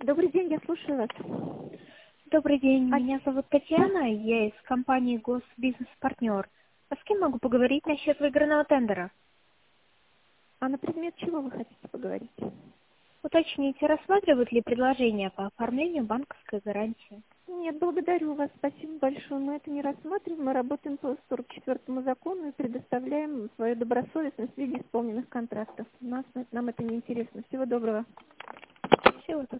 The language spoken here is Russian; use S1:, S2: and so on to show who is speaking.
S1: Добрый день, я слушаю вас.
S2: Добрый день,
S1: А,
S2: меня зовут Татьяна, я из компании Госбизнес-партнер. А с кем могу поговорить насчет выигранного тендера?
S1: а на предмет чего вы хотите поговорить?
S2: Уточните, рассматривают ли предложения по оформлению банковской гарантии?
S1: Нет, благодарю вас, спасибо большое. Мы это не рассматриваем, мы работаем по 44-му закону и предоставляем свою добросовестность в виде исполненных контрактов. Нам это не интересно. Всего доброго.
S2: Всего